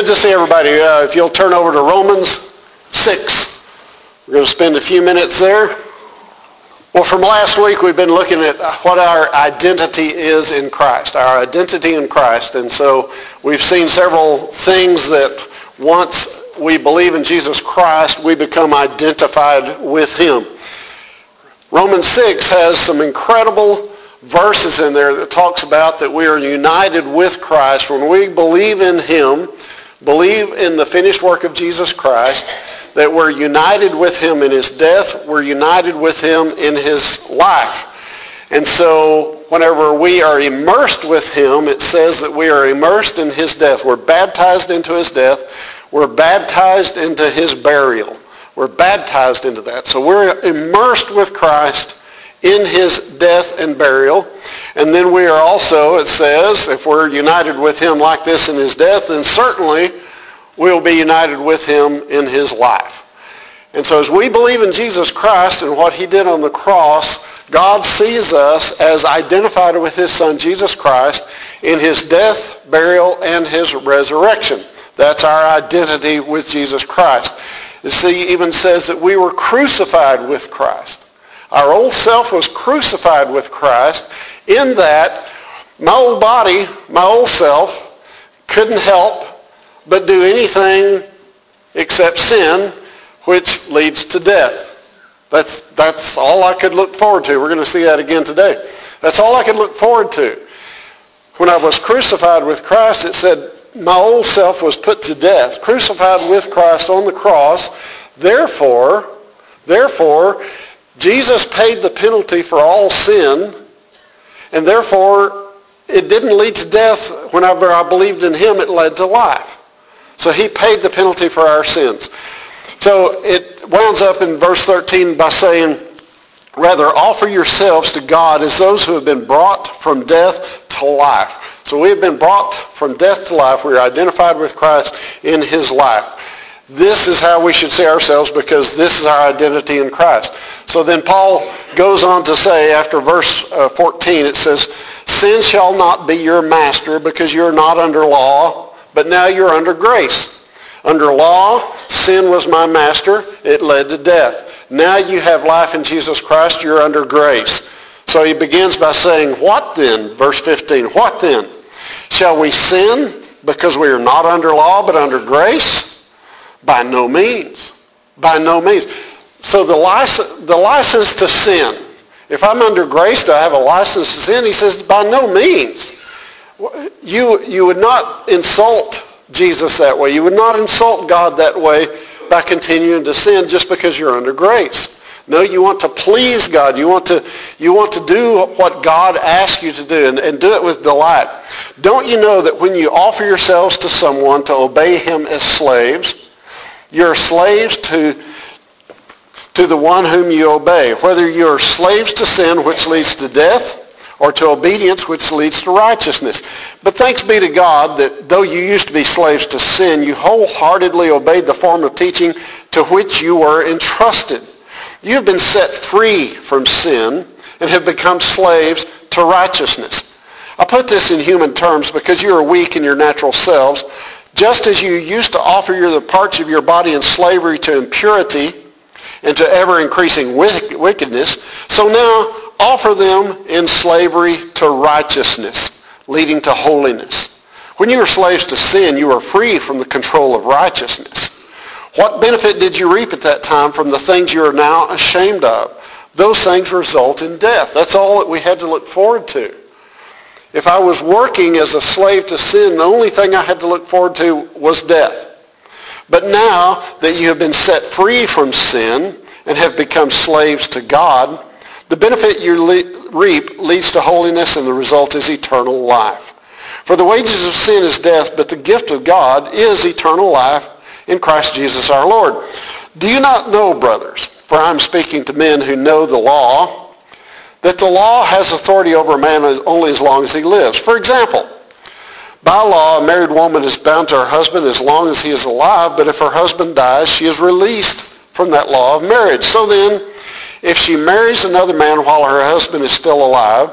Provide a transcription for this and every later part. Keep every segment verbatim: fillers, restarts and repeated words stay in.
to see everybody. Uh, if you'll turn over to Romans six. We're going to spend a few minutes there. Well, from last week, we've been looking at what our identity is in Christ, our identity in Christ. And so we've seen several things that once we believe in Jesus Christ, we become identified with him. Romans six has some incredible verses in there that talks about that we are united with Christ. When we believe in him, believe in the finished work of Jesus Christ, that we're united with him in his death, we're united with him in his life. And so whenever we are immersed with him, it says that we are immersed in his death. We're baptized into his death. We're baptized into his burial. We're baptized into that. So we're immersed with Christ in his death and burial. And then we are also, it says, if we're united with him like this in his death, then certainly we'll be united with him in his life. And so as we believe in Jesus Christ and what he did on the cross, God sees us as identified with his son Jesus Christ in his death, burial, and his resurrection. That's our identity with Jesus Christ. You see, it even says that we were crucified with Christ. Our old self was crucified with Christ in that my old body, my old self, couldn't help but do anything except sin, which leads to death. That's, that's all I could look forward to. We're going to see that again today. That's all I could look forward to. When I was crucified with Christ, it said my old self was put to death, crucified with Christ on the cross. Therefore, therefore, Jesus paid the penalty for all sin, and therefore it didn't lead to death. Whenever I believed in him, it led to life. So he paid the penalty for our sins. So it winds up in verse thirteen by saying, rather offer yourselves to God as those who have been brought from death to life. So we have been brought from death to life. We are identified with Christ in his life. This is how we should see ourselves because this is our identity in Christ. So then Paul goes on to say after verse uh, fourteen, it says, sin shall not be your master because you're not under law, but now you're under grace. Under law, sin was my master. It led to death. Now you have life in Jesus Christ. You're under grace. So he begins by saying, what then? Verse fifteen, what then? Shall we sin because we are not under law but under grace? By no means. By no means. So the license, the license to sin, if I'm under grace, do I have a license to sin? He says, by no means. You, you would not insult Jesus that way. You would not insult God that way by continuing to sin just because you're under grace. No, you want to please God. You want to, you want to do what God asks you to do and, and do it with delight. Don't you know that when you offer yourselves to someone to obey him as slaves, you're slaves to, to the one whom you obey, whether you're slaves to sin, which leads to death, or to obedience, which leads to righteousness. But thanks be to God that though you used to be slaves to sin, you wholeheartedly obeyed the form of teaching to which you were entrusted. You have been set free from sin and have become slaves to righteousness. I put this in human terms because you are weak in your natural selves. Just as you used to offer your, the parts of your body in slavery to impurity and to ever-increasing wickedness, so now offer them in slavery to righteousness, leading to holiness. When you were slaves to sin, you were free from the control of righteousness. What benefit did you reap at that time from the things you are now ashamed of? Those things result in death. That's all that we had to look forward to. If I was working as a slave to sin, the only thing I had to look forward to was death. But now that you have been set free from sin and have become slaves to God, the benefit you le- reap leads to holiness, and the result is eternal life. For the wages of sin is death, but the gift of God is eternal life in Christ Jesus our Lord. Do you not know, brothers, for I'm speaking to men who know the law, that the law has authority over a man only as long as he lives? For example, by law, a married woman is bound to her husband as long as he is alive, but if her husband dies, she is released from that law of marriage. So then, if she marries another man while her husband is still alive,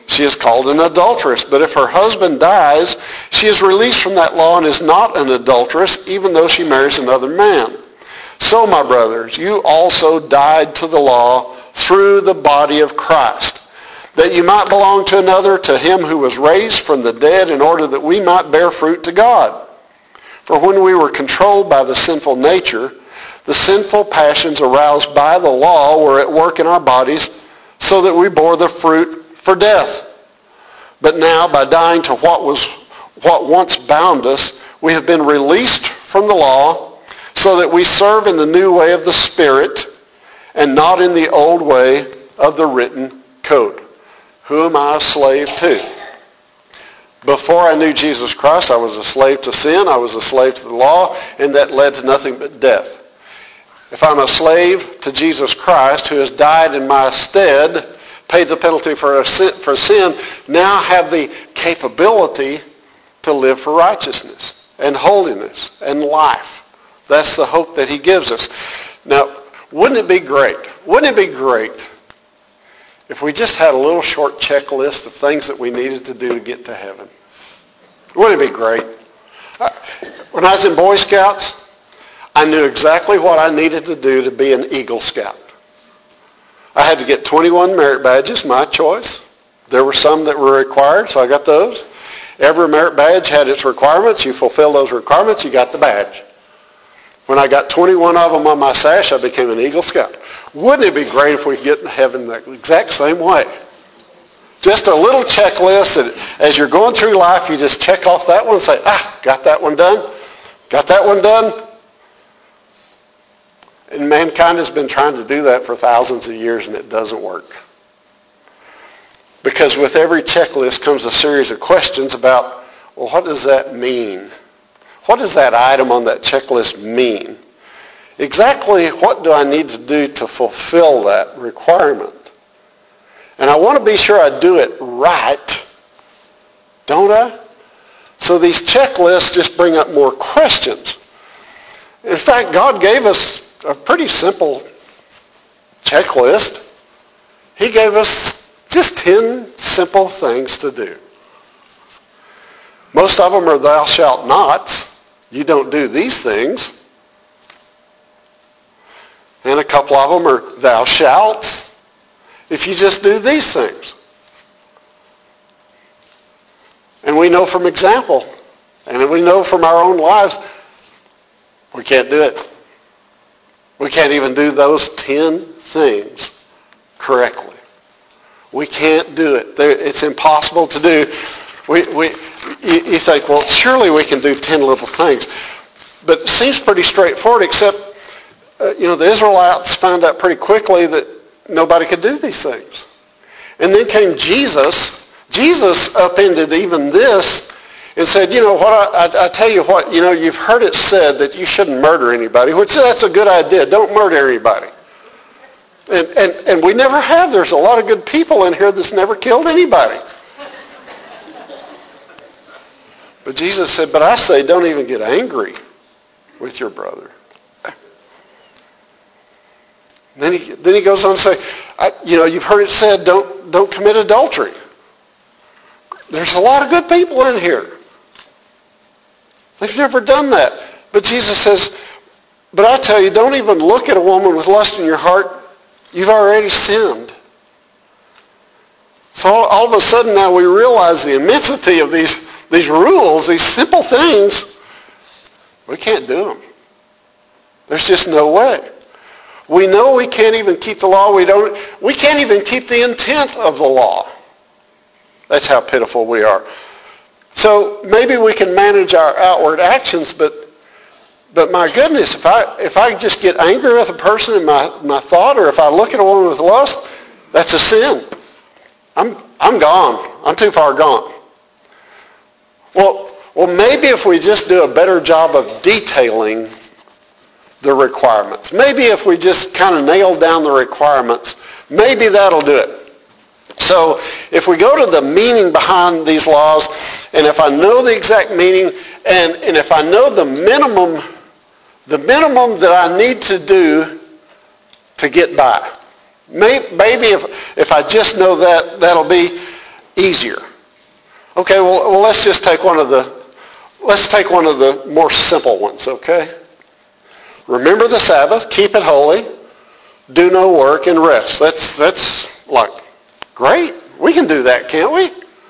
she is called an adulteress. But if her husband dies, she is released from that law and is not an adulteress, even though she marries another man. So, my brothers, you also died to the law through the body of Christ, that you might belong to another, to him who was raised from the dead, in order that we might bear fruit to God. For when we were controlled by the sinful nature, the sinful passions aroused by the law were at work in our bodies, so that we bore the fruit for death. But now, by dying to what was what once bound us, we have been released from the law, so that we serve in the new way of the Spirit, and not in the old way of the written code. Who am I a slave to? Before I knew Jesus Christ, I was a slave to sin, I was a slave to the law, and that led to nothing but death. If I'm a slave to Jesus Christ, who has died in my stead, paid the penalty for, a sin, for sin, now have the capability to live for righteousness and holiness and life. That's the hope that he gives us. Now, wouldn't it be great? Wouldn't it be great if we just had a little short checklist of things that we needed to do to get to heaven? Wouldn't it be great? When I was in Boy Scouts, I knew exactly what I needed to do to be an Eagle Scout. I had to get twenty-one merit badges, my choice. There were some that were required, so I got those. Every merit badge had its requirements. You fulfill those requirements, you got the badge. When I got twenty-one of them on my sash, I became an Eagle Scout. Wouldn't it be great if we could get in heaven the exact same way? Just a little checklist that as you're going through life, you just check off that one and say, ah, got that one done? Got that one done? And mankind has been trying to do that for thousands of years, and it doesn't work. Because with every checklist comes a series of questions about, well, what does that mean? What does that item on that checklist mean? Exactly what do I need to do to fulfill that requirement? And I want to be sure I do it right, don't I? So these checklists just bring up more questions. In fact, God gave us a pretty simple checklist. He gave us just ten simple things to do. Most of them are thou shalt nots. You don't do these things. And a couple of them are thou shalt. If you just do these things. And we know from example, and we know from our own lives, we can't do it. We can't even do those ten things correctly. We can't do it. It's impossible to do. We, we, you, you think, well, surely we can do ten little things. But it seems pretty straightforward, except, uh, you know, the Israelites found out pretty quickly that nobody could do these things. And then came Jesus. Jesus upended even this and said, you know what, I, I, I tell you what, you know, you've heard it said that you shouldn't murder anybody, which that's a good idea. Don't murder anybody. And, and, and we never have. There's a lot of good people in here that's never killed anybody. But Jesus said, but I say don't even get angry with your brother. Then he, then he goes on to say, I, you know, you've heard it said, don't, don't commit adultery. There's a lot of good people in here. They've never done that. But Jesus says, but I tell you, don't even look at a woman with lust in your heart. You've already sinned. So all, all of a sudden now we realize the immensity of these, these rules, these simple things. We can't do them. There's just no way. We know we can't even keep the law. We don't. We can't even keep the intent of the law. That's how pitiful we are. So maybe we can manage our outward actions, but but my goodness, if I if I just get angry with a person in my, my thought, or if I look at a woman with lust, that's a sin. I'm I'm gone. I'm too far gone. Well, well, maybe if we just do a better job of detailing the requirements. Maybe if we just kind of nail down the requirements, maybe that'll do it. So if we go to the meaning behind these laws, and if I know the exact meaning, and, and if I know the minimum, the minimum that I need to do to get by, maybe, maybe if, if I just know that, that'll be easier. Okay, well, well let's just take one of the let's take one of the more simple ones, okay? Remember the Sabbath, keep it holy, do no work, and rest. That's that's like great. We can do that, can't we?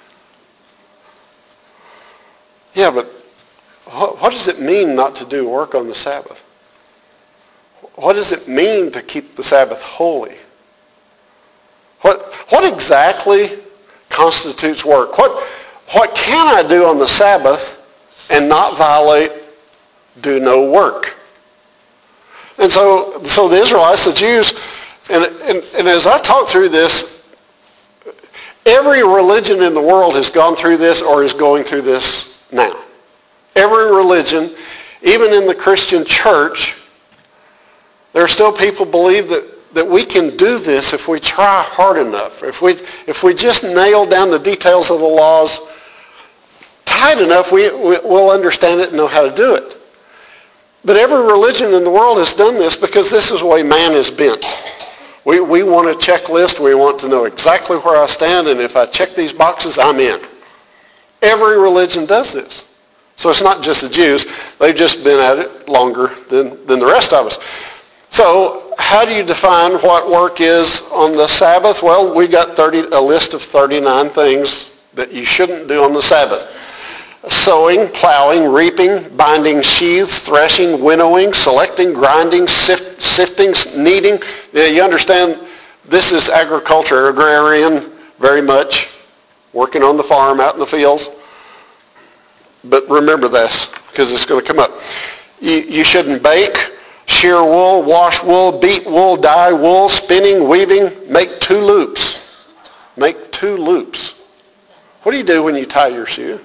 Yeah, but what, what does it mean not to do work on the Sabbath? What does it mean to keep the Sabbath holy? What what exactly constitutes work? What what can I do on the Sabbath and not violate do no work? And so so the Israelites, the Jews, and, and, and as I talk through this, every religion in the world has gone through this or is going through this now. Every religion, even in the Christian church, there are still people who believe that, that we can do this if we try hard enough. If we if we just nail down the details of the laws tight enough, we, we, we'll understand it and know how to do it. But every religion in the world has done this because this is the way man is bent. We, we want a checklist. We want to know exactly where I stand, and if I check these boxes, I'm in. Every religion does this. So it's not just the Jews. They've just been at it longer than, than the rest of us. So how do you define what work is on the Sabbath? Well, we got thirty, a list of thirty-nine things that you shouldn't do on the Sabbath. Sowing, plowing, reaping, binding sheaves, threshing, winnowing, selecting, grinding, sift, sifting, kneading. Yeah, you understand this is agriculture, agrarian, very much, working on the farm, out in the fields. But remember this, because it's going to come up. You, you shouldn't bake, shear wool, wash wool, beat wool, dye wool, spinning, weaving, make two loops. Make two loops. What do you do when you tie your shoe?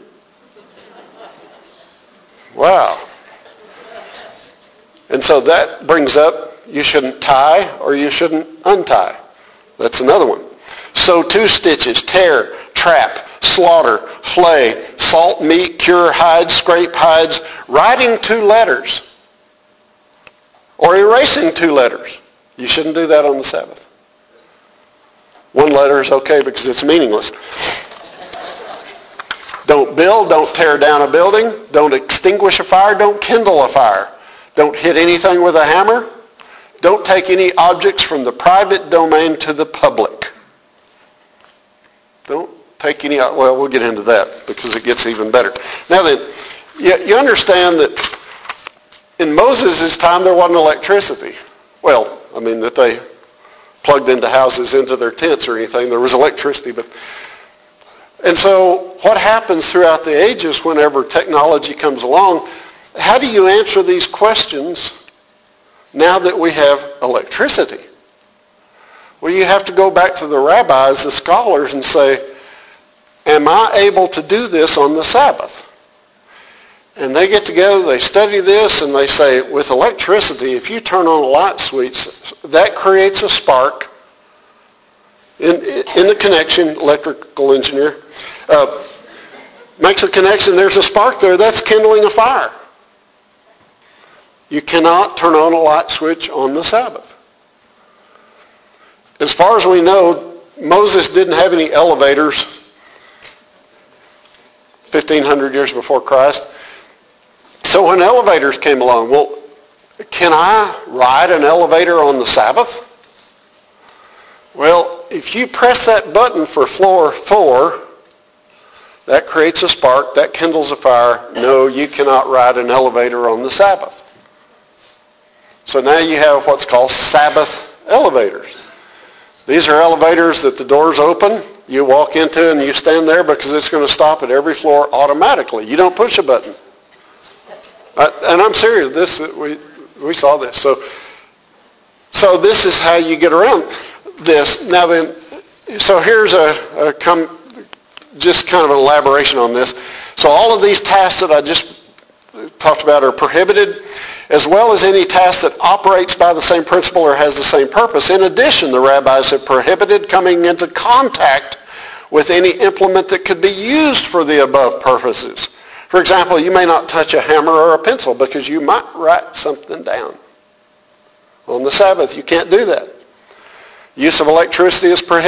Wow. And so that brings up you shouldn't tie or you shouldn't untie. That's another one. Sew two stitches, tear, trap, slaughter, flay, salt meat, cure hides, scrape hides, writing two letters, or erasing two letters. You shouldn't do that on the Sabbath. One letter is okay because it's meaningless. Don't build, don't tear down a building, don't extinguish a fire, don't kindle a fire. Don't hit anything with a hammer. Don't take any objects from the private domain to the public. Don't take any, well, we'll get into that because it gets even better. Now then, you, you understand that in Moses' time there wasn't electricity. Well, I mean that they plugged into houses, into their tents or anything. There was electricity, but and so what happens throughout the ages whenever technology comes along, how do you answer these questions now that we have electricity? Well, you have to go back to the rabbis, the scholars, and say, am I able to do this on the Sabbath? And they get together, they study this, and they say, with electricity, if you turn on a light switch, that creates a spark in, in the connection, electrical engineer, uh, makes a connection, there's a spark there, that's kindling a fire. You cannot turn on a light switch on the Sabbath. As far as we know, Moses didn't have any elevators fifteen hundred years before Christ. So when elevators came along, well, can I ride an elevator on the Sabbath? Well, if you press that button for floor four, that creates a spark, that kindles a fire. No, you cannot ride an elevator on the Sabbath. So now you have what's called Sabbath elevators. These are elevators that the doors open, you walk into and you stand there because it's going to stop at every floor automatically. You don't push a button. Uh, and I'm serious. This we we saw this. So so this is how you get around this. Now then, so here's a, a come just kind of an elaboration on this. So all of these tasks that I just talked about are prohibited, as well as any task that operates by the same principle or has the same purpose. In addition, the rabbis have prohibited coming into contact with any implement that could be used for the above purposes. For example, you may not touch a hammer or a pencil because you might write something down. On the Sabbath, you can't do that. Use of electricity is prohibited.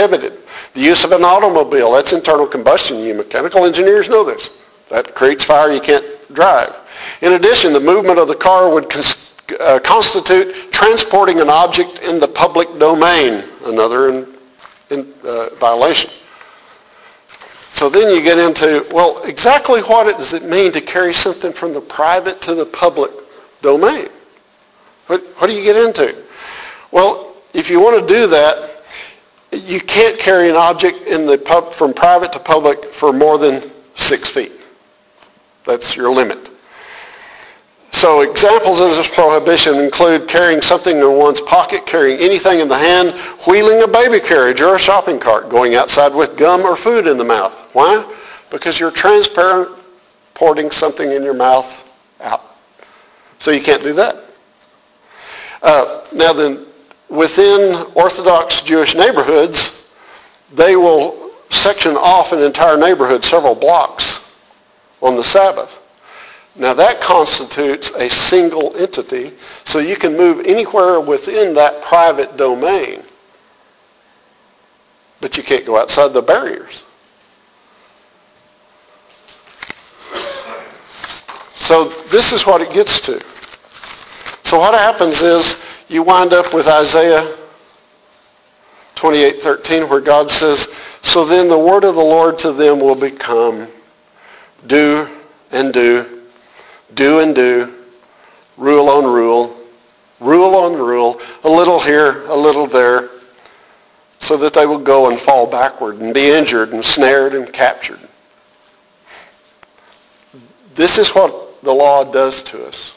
The use of an automobile, that's internal combustion. You mechanical engineers know this. That creates fire you can't drive. In addition, the movement of the car would cons- uh, constitute transporting an object in the public domain, another in, in, uh, violation. So then you get into, well, exactly what it, does it mean to carry something from the private to the public domain? What, what do you get into? Well, if you want to do that, you can't carry an object in the pub, from private to public for more than six feet. That's your limit. So examples of this prohibition include carrying something in one's pocket, carrying anything in the hand, wheeling a baby carriage or a shopping cart, going outside with gum or food in the mouth. Why? Because you're transporting something in your mouth out. So you can't do that. Uh, now then, within Orthodox Jewish neighborhoods, they will section off an entire neighborhood several blocks on the Sabbath. Now that constitutes a single entity, so you can move anywhere within that private domain, but you can't go outside the barriers. So this is what it gets to. So what happens is you wind up with Isaiah twenty-eight thirteen, where God says, so then the word of the Lord to them will become do and do, do and do, rule on rule, rule on rule, a little here, a little there, so that they will go and fall backward and be injured and snared and captured. This is what the law does to us.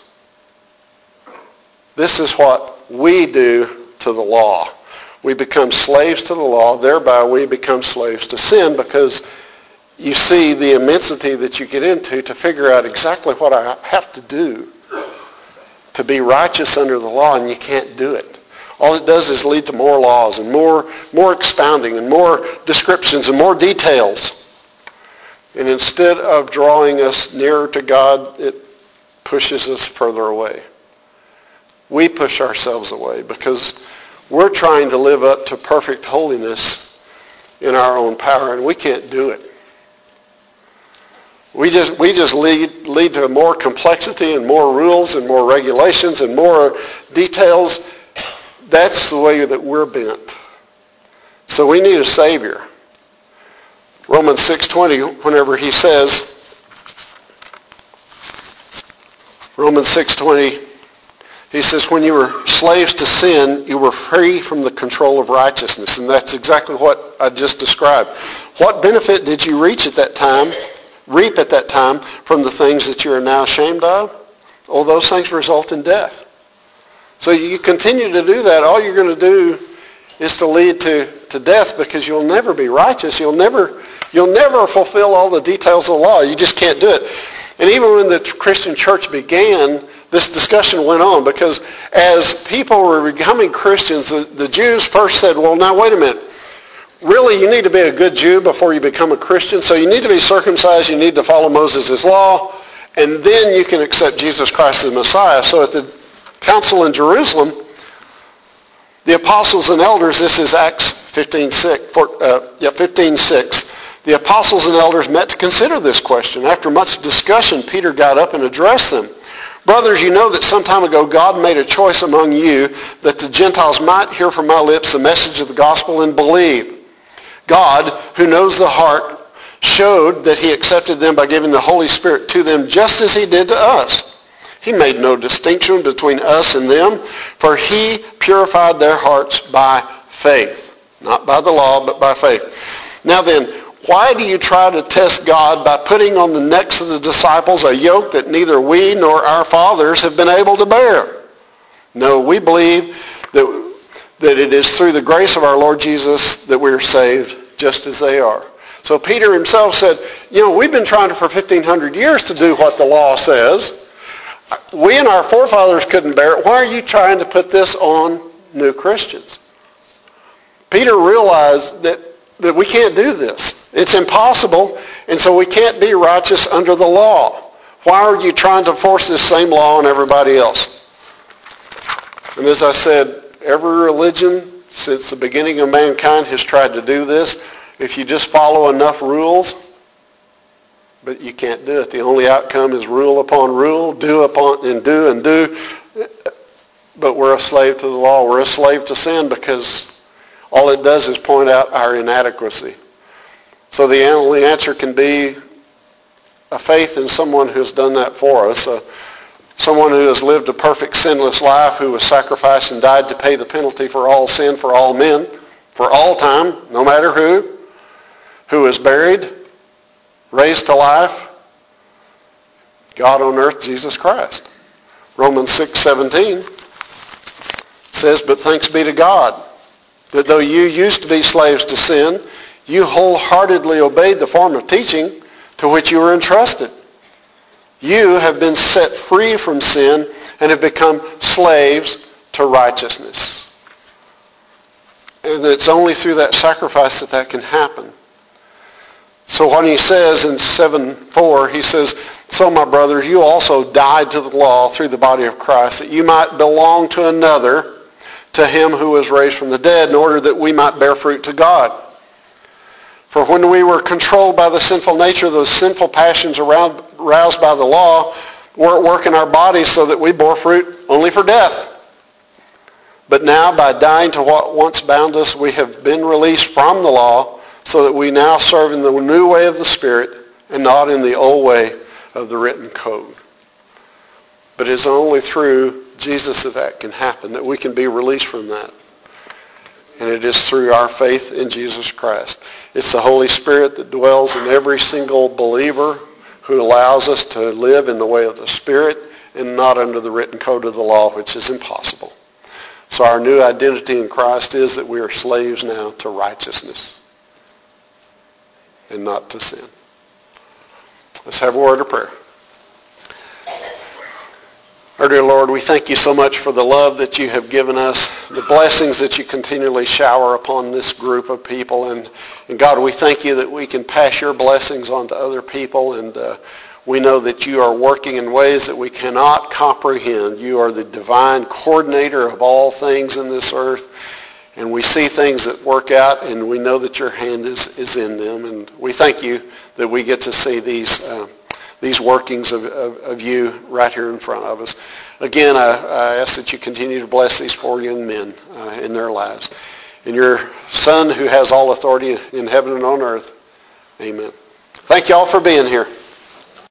This is what we do to the law. We become slaves to the law, thereby we become slaves to sin, because you see the immensity that you get into to figure out exactly what I have to do to be righteous under the law, and you can't do it. All it does is lead to more laws and more, more expounding and more descriptions and more details. And instead of drawing us nearer to God, it pushes us further away. We push ourselves away because we're trying to live up to perfect holiness in our own power, and we can't do it. We just we just lead lead to more complexity and more rules and more regulations and more details. That's the way that we're bent. So we need a Savior. Romans six twenty, whenever he says, Romans six twenty, he says, when you were slaves to sin, you were free from the control of righteousness. And that's exactly what I just described. What benefit did you reach at that time, reap at that time from the things that you are now ashamed of? All those things result in death. So you continue to do that, all you're going to do is to lead to, to death, because you'll never be righteous. You'll never, you'll never fulfill all the details of the law. You just can't do it. And even when the Christian church began, this discussion went on, because as people were becoming Christians, the, the Jews first said, well, now wait a minute. Really, you need to be a good Jew before you become a Christian. So you need to be circumcised. You need to follow Moses' law. And then you can accept Jesus Christ as Messiah. So at the council in Jerusalem, the apostles and elders, this is Acts fifteen six, uh, yeah, fifteen six. The apostles and elders met to consider this question. After much discussion, Peter got up and addressed them. Brothers, you know that some time ago God made a choice among you that the Gentiles might hear from my lips the message of the gospel and believe. God, who knows the heart, showed that he accepted them by giving the Holy Spirit to them just as he did to us. He made no distinction between us and them, for he purified their hearts by faith. Not by the law, but by faith. Now then, why do you try to test God by putting on the necks of the disciples a yoke that neither we nor our fathers have been able to bear? No, we believe that, that it is through the grace of our Lord Jesus that we are saved, just as they are. So Peter himself said, you know, we've been trying for fifteen hundred years to do what the law says. We and our forefathers couldn't bear it. Why are you trying to put this on new Christians? Peter realized that, that we can't do this. It's impossible, and so we can't be righteous under the law. Why are you trying to force this same law on everybody else? And as I said, every religion since the beginning of mankind, has tried to do this. If you just follow enough rules, but you can't do it. The only outcome is rule upon rule, do upon and do and do. But we're a slave to the law. We're a slave to sin because all it does is point out our inadequacy. So the only answer can be a faith in someone who has done that for us, uh, someone who has lived a perfect sinless life, who was sacrificed and died to pay the penalty for all sin, for all men, for all time, no matter who, who was buried, raised to life, God on earth, Jesus Christ. Romans six seventeen says, but thanks be to God, that though you used to be slaves to sin, you wholeheartedly obeyed the form of teaching to which you were entrusted. You have been set free from sin and have become slaves to righteousness. And it's only through that sacrifice that that can happen. So when he says in seven four, he says, so my brothers, you also died to the law through the body of Christ, that you might belong to another, to him who was raised from the dead, in order that we might bear fruit to God. For when we were controlled by the sinful nature, those sinful passions around, aroused by the law were at work in our bodies so that we bore fruit only for death. But now, by dying to what once bound us, we have been released from the law, so that we now serve in the new way of the Spirit and not in the old way of the written code. But it's only through Jesus that that can happen, that we can be released from that. And it is through our faith in Jesus Christ. It's the Holy Spirit that dwells in every single believer who allows us to live in the way of the Spirit and not under the written code of the law, which is impossible. So our new identity in Christ is that we are slaves now to righteousness and not to sin. Let's have a word of prayer. Our dear Lord, we thank you so much for the love that you have given us, the blessings that you continually shower upon this group of people. And, and God, we thank you that we can pass your blessings on to other people. And uh, we know that you are working in ways that we cannot comprehend. You are the divine coordinator of all things in this earth. And we see things that work out, and we know that your hand is, is in them. And we thank you that we get to see these uh, these workings of, of, of you right here in front of us. Again, I, I ask that you continue to bless these four young men uh, in their lives. In your Son who has all authority in heaven and on earth. Amen. Thank you all for being here.